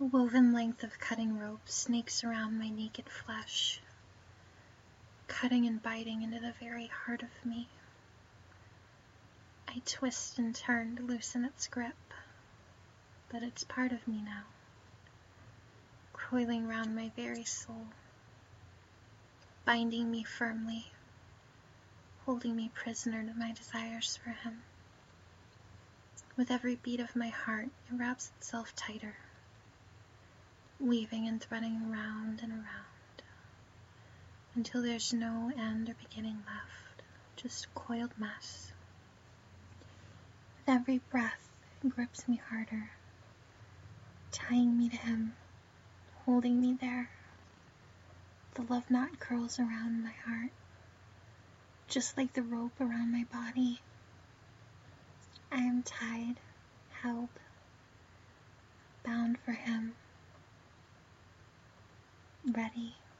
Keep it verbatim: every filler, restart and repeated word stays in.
A woven length of cutting rope snakes around my naked flesh, cutting and biting into the very heart of me. I twist and turn to loosen its grip, but it's part of me now, coiling round my very soul, binding me firmly, holding me prisoner to my desires for him. With every beat of my heart, it wraps itself tighter, weaving and threading around and around, until there's no end or beginning left, just a coiled mess. With every breath, it grips me harder, tying me to him, holding me there. The love knot curls around my heart, just like the rope around my body. I am tied, held, bound for him, ready